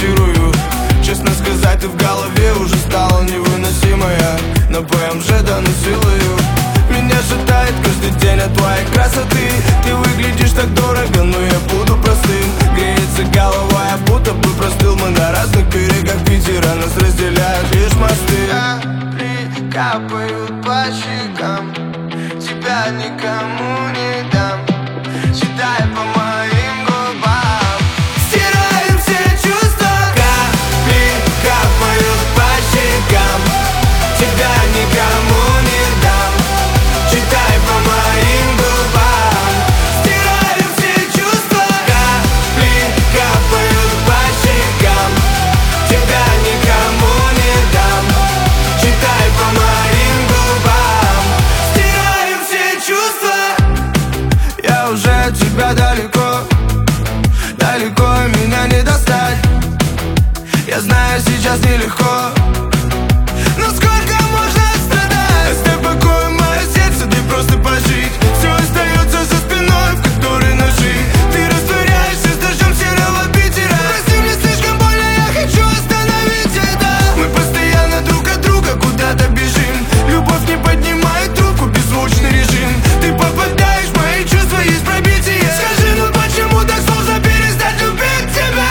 репетирую. Честно сказать, ты в голове уже стала невыносимая, но ПМЖ доносил ее. Меня шатает каждый день от твоей красоты. Ты выглядишь так дорого, но я буду простым. Греется голова, я будто бы простыл. Мы на разных берегах Питера, нас разделяют лишь мосты. Капли капают по щекам, тебя никому не дам. Читай по моим губам, стираем все чувства. Капли капают по щекам, тебя никому не дам. Читай по моим губам, стираем все чувства. Капли капают по щекам, тебя никому не дам. Читай по моим губам, стираем все чувства. Я уже от тебя далеко, далеко меня не достать. Я знаю, сейчас нелегко, но сколько можно страдать? Оставь покой мое сердце, дай просто пожить. Все остается за спиной, в которой ножи. Ты растворяешься с дождем серого Питера. Прости, мне слишком больно, я хочу остановить это. Мы постоянно друг от друга куда-то бежим. Любовь не поднимает трубку, беззвучный режим. Ты попадаешь в мои чувства, есть пробитие. Скажи, ну почему так сложно перестать любить тебя?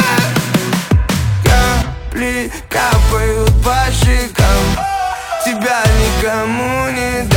Капли капают по щекам, тебя никому не дам.